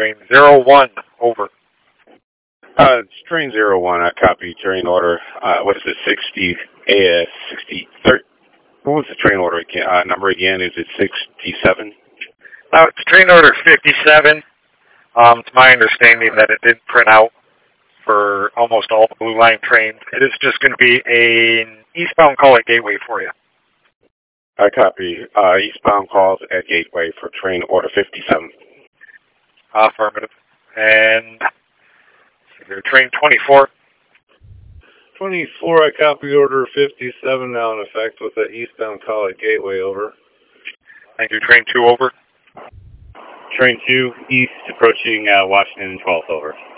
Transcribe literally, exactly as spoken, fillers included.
Train zero one, over. Uh, it's train zero one, I copy train order, uh, what is it, sixty, A S sixty, thirty, what was the train order again, uh, number again, is it sixty-seven? Now, it's train order fifty-seven. Um, it's my understanding that it didn't print out for almost all the Blue Line trains. It is just going to be an eastbound call at Gateway for you. I copy, uh, eastbound calls at Gateway for train order fifty-seven. Affirmative. And your train twenty-four. twenty-four, I copy order fifty-seven now in effect with the eastbound call at Gateway, over. Thank you. Train two, over. Train two, east, approaching uh, Washington twelfth, over.